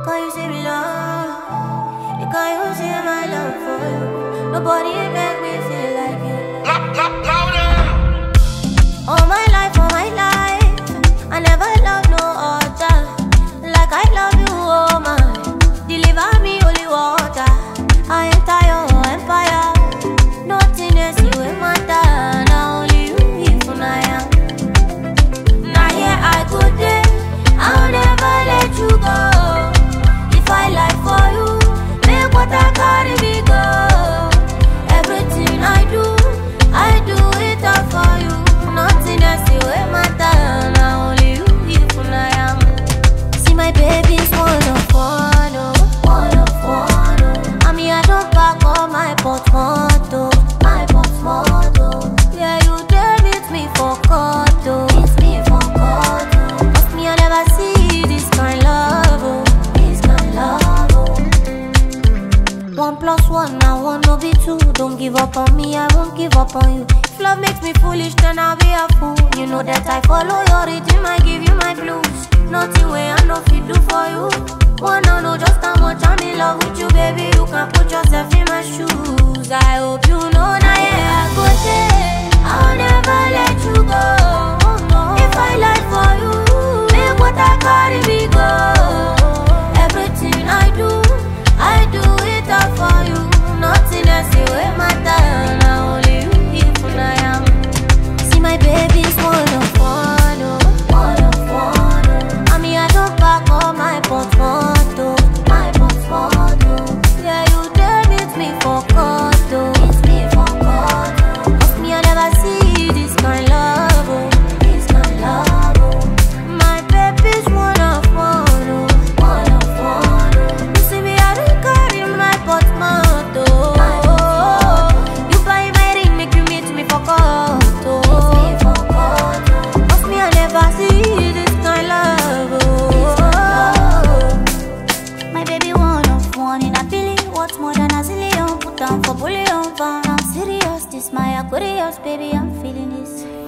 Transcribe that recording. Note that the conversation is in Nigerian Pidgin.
Can you say me love? Can you say my love for you? Nobody make me feel like you. All my life, I never loved no other. Like I love you, oh my. Deliver me holy water. I enter your empire. Nothing else you ain't matter. Now only you if I am. Now here I go there. I'll never let you go. If I lie for you, make what I carry me go. Everything I do it all for you. Nothing else you ain't matter. Now only you if I am. See my baby's one of one, oh. One of one, oh. I mean I don't pack all my portfolio. My portfolio. Yeah, you dare meet me for court, oh. Meet me for court, oh. Cause me I never see this kind love, oh. This kind love, oh. 1 + 1 now 1 no be 2. Don't give up on me, I won't give up on you. If love makes me foolish, then I'll be a fool. You know that I follow your rhythm, I give you my blues. Nothing way I know fit do for you. Wanna know just how much I'm in love with you, baby. You can put yourself in my shoes. I hope you know now, yeah, I go there. I'll never let you go. If I lie for you, make what I carry me go. Everything I do it all for you. Nothing else you ain't matter. Now only you if I am. See my baby's one of one, oh. One of one, oh. I mean I don't pack all my portfolio. My portfolio. Yeah, you dare meet me for court, oh. Meet me for court, oh. Cause me I never see this kind love, oh. This kind love, oh. My baby's one of one, oh. One of one, oh. You see me I don't carry my portfolio. You buy my ring, make you meet me for court, oh. Meet me for court, oh. Cause me I never see this kind love, oh. My baby one of one in a billion. What's more than a zillion? Put down for bullion. I'm serious, this my Aquarius, baby, I'm feeling this.